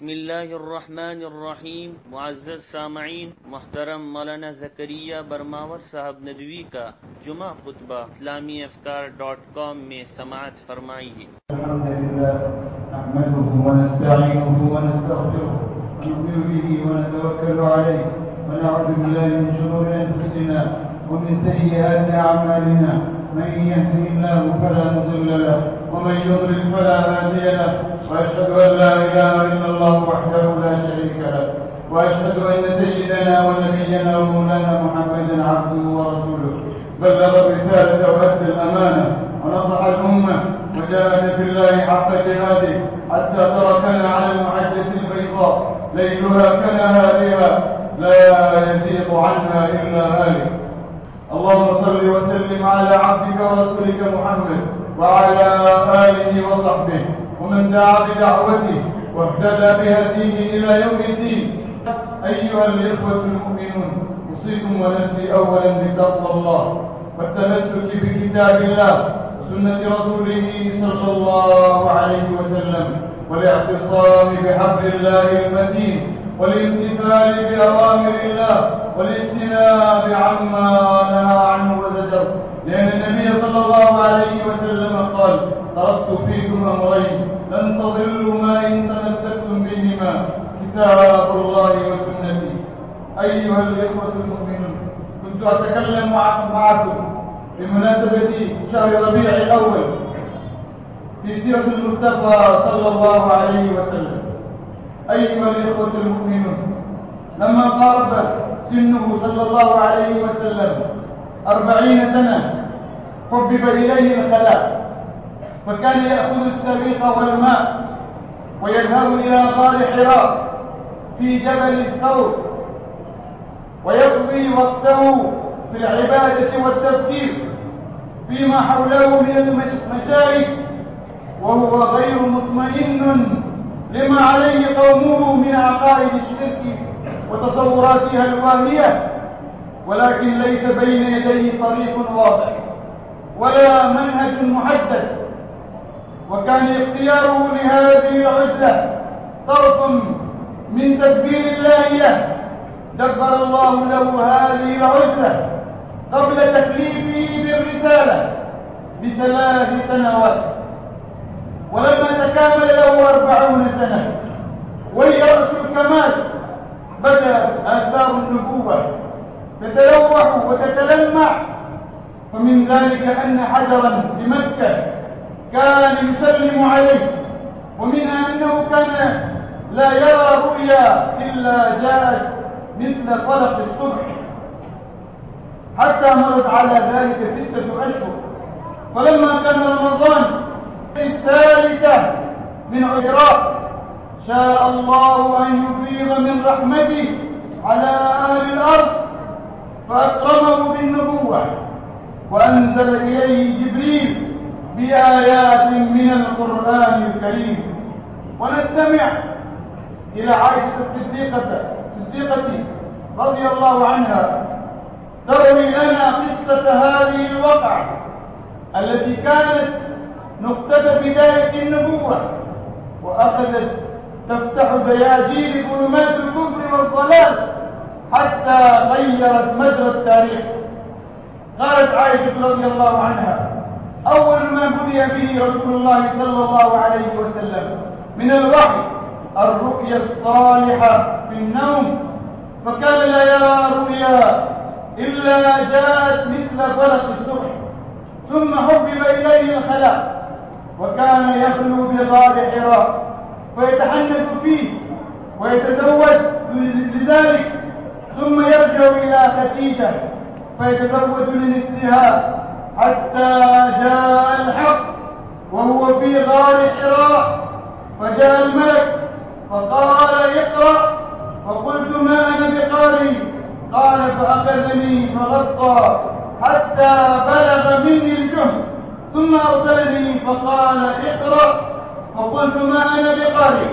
بسم الله الرحمن الرحیم. معزز سامعین، محترم مولانا زکریا برماور صاحب ندوی کا جمعہ خطبہ اسلامیافکار.com میں سماعت فرمائیے. الحمد لله نحمده ونستعينه ونستغفره ونؤمن به ونتوكل عليه ونعوذ بالله من شرور انفسنا ومن سيئات اعمالنا. من يهده الله فلا مضل له ومن يضلل فلا هادي له. واشهد ان لا اله الا الله وحده لا شريك له واشهد ان سيدنا ونبينا ومولانا محمدا عبده ورسوله. بلغ الرساله وادى الامانه ونصح الامه وجاهد في الله حق جهاده حتى تركنا على المحجه البيضاء ليلها كنهارها لا يزيغ عنها الا هالك. اللهم صل وسلم على عبدك ورسولك محمد وعلى اله وصحبه ومن دعا بدعوته واهتدى بهديه الى يوم الدين. ايها الاخوه المؤمنون، اوصيكم ونفسي اولا بتقوى الله والتمسك بكتاب الله وسنه رسوله صلى الله عليه وسلم، والاعتصام بحبل الله المتين، والامتثال باوامر الله، والاجتناب عما نهى عنه وزجر. لان النبي صلى الله عليه وسلم قال: تركت فيكم امرين لن تضلوا ما ان تمسكتم بهما، كتاب الله وسنتي. ايها الاخوه المؤمنون، كنت اتكلم معكم بمناسبه شهر ربيع الاول في سيره المصطفى صلى الله عليه وسلم. ايها الاخوه المؤمنون، لما قارب سنه صلى الله عليه وسلم 40 سنه حبب اليه الخلاء، فكان يأخذ السريق والماء ويذهب إلى غار حراء في جبل الثور ويقضي وقته في العبادة والتفكير فيما حوله من المشاهد، وهو غير مطمئن لما عليه قومه من عقائد الشرك وتصوراتها الواهية، ولكن ليس بين يديه طريق واضح ولا منهج محدد. وكان اختياره لهذه العزة طرف من تدبير الله له. دبر الله له هذه العزة قبل تكليفه بالرسالة ب3 سنوات، ولما تكامل له 40 سنة وهي رأس الكمال بدأت آثار النبوة تتلوح وتتلمع. ومن ذلك أن حجرا بمكة كان يسلم عليه، ومنها أنه كان لا يرى رؤيا إلا جاءت مثل فلق الصبح، حتى مرت على ذلك 6 أشهر. فلما كان رمضان 3 من عشرة شاء الله أن يفيض من رحمته على أهل الأرض فأكرمه بالنبوة، وأنزل إليه جبريل بآيات من القرآن الكريم. ونستمع إلى عائشة الصديقة رضي الله عنها تروي لنا قصة هذه الوقعة التي كانت نقطة بداية النبوة، وأخذت تفتح دياجير ظلمات الكفر والضلال حتى غيرت مجرى التاريخ. قالت عائشة رضي الله عنها: أول ما بدأ به رسول الله صلى الله عليه وسلم من الوحي الرؤيا الصالحة في النوم، فكان لا يرى رؤيا إلا جاءت مثل فلق الصبح. ثم حبب إليه الخلاء، وكان يخلو بغار حراء فيتحنث فيه ويتزوج لذلك، ثم يرجع إلى خديجة فيتزوج لمثلها، حتى جاء الحق وهو في غار حراء. فجاء الملك فقال: اقرأ. فقلت: ما أنا بقارئ. قال: فأخذني فغطى حتى بلغ مني الجهد، ثم أرسلني فقال: اقرأ. فقلت: ما أنا بقارئ.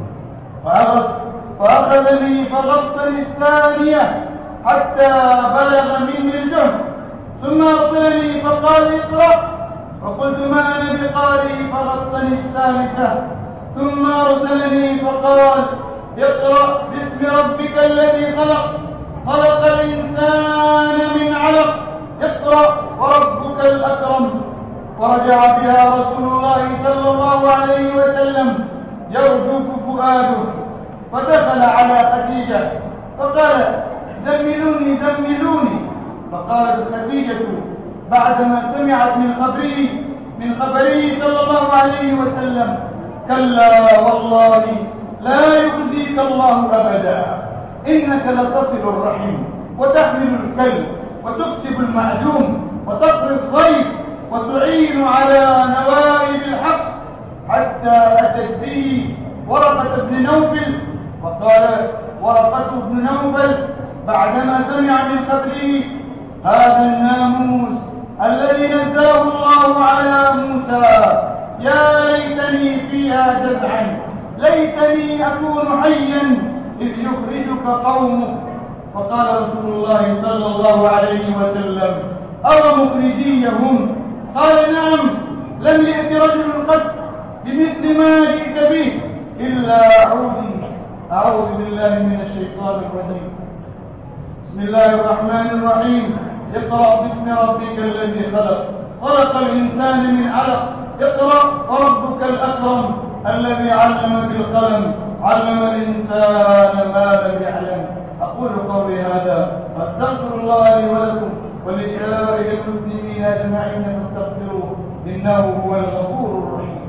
فأخذني فغطني الثانية حتى بلغ مني الجهد، ثم أرسلني فقال: اقرأ. فقلت: ما أنا بقارئ. فغطني الثالثة، ثم أرسلني فقال: اقرأ باسم ربك الذي خلق، خلق الإنسان من علق، اقرأ وربك الأكرم. ورجع بها رسول الله صلى الله عليه وسلم يرجف فؤاده، فدخل على خديجة فقال: زملوني زملوني. فقالت خديجة بعدما سمعت من خبره صلى الله عليه وسلم: كلا والله لا يخزيك الله أبدا، إنك لتصل الرحم وتحمل الكلب وتكسب المعدوم وتقري الضيف وتعين على نوائب الحق، حتى أتت به ورقة بن نوفل. وقال ورقة بن نوفل بعدما سمع من خبره: هذا الناموس الذي نزله الله على موسى، يا ليتني فيها جزعا، ليتني أكون حيا إذ يخرجك قومك. فقال رسول الله صلى الله عليه وسلم: أو مخرجيهم؟ قال: نعم، لم يأت رجل قط بمثل ما جئت به إلا أعوذ بالله من الشيطان الرجيم. بسم الله الرحمن الرحيم. اقرأ باسم ربك الذي خلق، خلق الإنسان من علق، اقرأ وربك الأكرم الذي علم بالقلم، علم الإنسان ما لم يعلم. أقول قولي هذا أستغفر الله لي ولكم ولسائر المسلمين أجمعين فاستغفروه إنه هو الغفور الرحيم.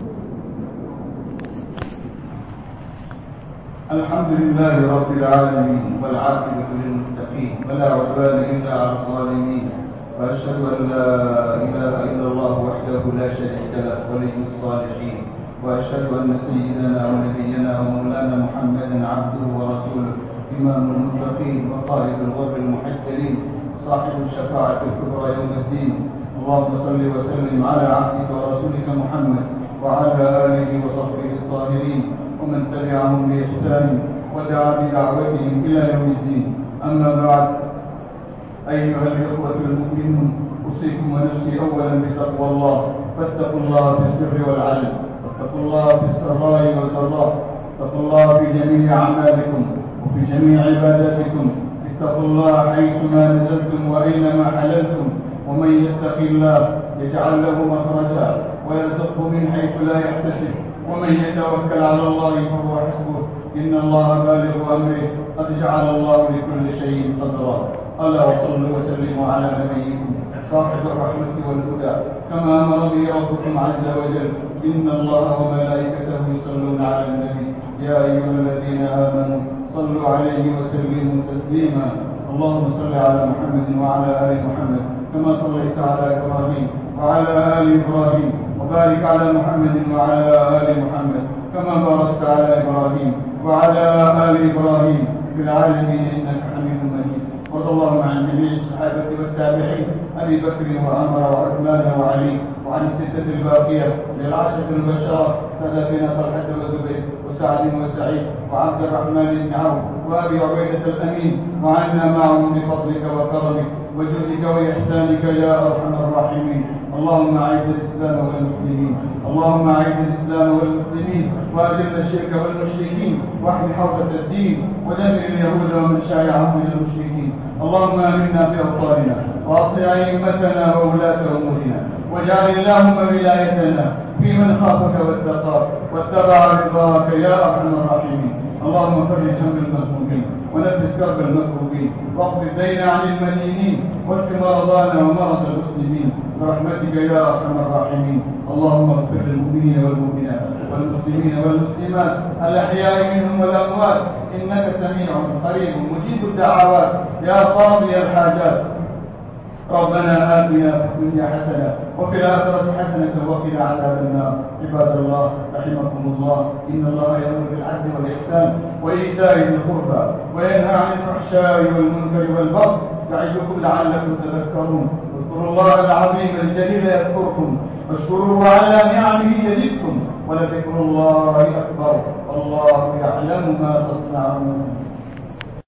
الحمد لله رب العالمين، والعاقبة للمتقين، ولا عدوان إلا على الظالمين، وأشهد أن لا إله إلا الله وحده لا شريك له ولي الصالحين، وأشهد أن سيدنا ونبينا ومولانا محمدا عبده ورسوله، إمام المتقين وقائد الغر المحجلين، صاحب الشفاعة الكبرى يوم الدين. اللهم صل وسلم على عبدك ورسولك محمد وعلى آله وصحبه الطاهرين ومن تبعهم بإحسان ودعا بدعوتهم إلى يوم الدين. أما بعد، أيها الإخوة المؤمنون، أوصيكم ونفسي أولا بتقوى الله، فاتقوا الله في السر والعلن، واتقوا الله في السراء والضراء، اتقوا الله في جميع أعمالكم وفي جميع عباداتكم، اتقوا الله حيثما نزلتم وأينما حللتم، ومن يتق الله يجعل له مخرجا ويرزقه من حيث لا يحتسب، ومن يتوكل على الله فهو حسبه، إن الله بالغ أمره، قد جعل الله لكل شيء قدرا. ألا وصلوا وسلموا على نبيكم صاحب الرحمة والهدى، كما أمر به ربكم عز وجل: إن الله وملائكته يصلون على النبي، يا أيها الذين آمنوا صلوا عليه وسلموا تسليما. اللهم صل على محمد وعلى آل محمد كما صليت على إبراهيم وعلى آل إبراهيم، وبارك على محمد وعلى آل محمد كما باركت على إبراهيم وعلى آل إبراهيم في العالمين إنك حميد مجيد. وارض اللهم عن جميع الصحابة والتابعين، أبي بكر وعمر وعثمان وعلي، وعن الستة الباقية للعشرة المبشرة سادتنا طلحة وزبير وسعد وسعيد وعبد الرحمن بن عوف وأبي عبيدة الأمين، وعنا معهم بفضلك وكرمك وجودك وإحسانك يا أرحم الراحمين. اللهم أعز الإسلام والمسلمين، اللهم أعز الإسلام والمسلمين، وأذل الشرك والمشركين، واحم حوزة الدين، ودمر اليهود ومن شايعهم من المشركين. اللهم آمنا في أوطاننا، وأصلح أئمتنا وولاة أمورنا، واجعل اللهم ولايتنا في من خافك واتقاك واتبع رضاك يا أرحم الراحمين. اللهم فرج هم المهمومين، ونفس كرب المكروبين، واقض الدين عن المدينين، واشف مرضانا ومرضى المسلمين برحمتك يا ارحم الراحمين. اللهم اغفر للمؤمنين والمؤمنات والمسلمين والمسلمات الاحياء منهم والاموات، انك سميع قريب مجيب الدعوات يا قاضي الحاجات. ربنا آتنا في الدنيا حسنة وفي الآخرة حسنة وقنا عذاب النار. عباد الله رحمكم الله، إن الله يأمر بالعدل والإحسان وإيتاء ذي القربى وينهى عن الفحشاء والمنكر والبغي، يعظكم لعلكم تذكرون. اذكروا الله العظيم الجليل يذكركم، واشكروه على نعمه يزدكم، ولذكر الله أكبر، والله يعلم ما تصنعون.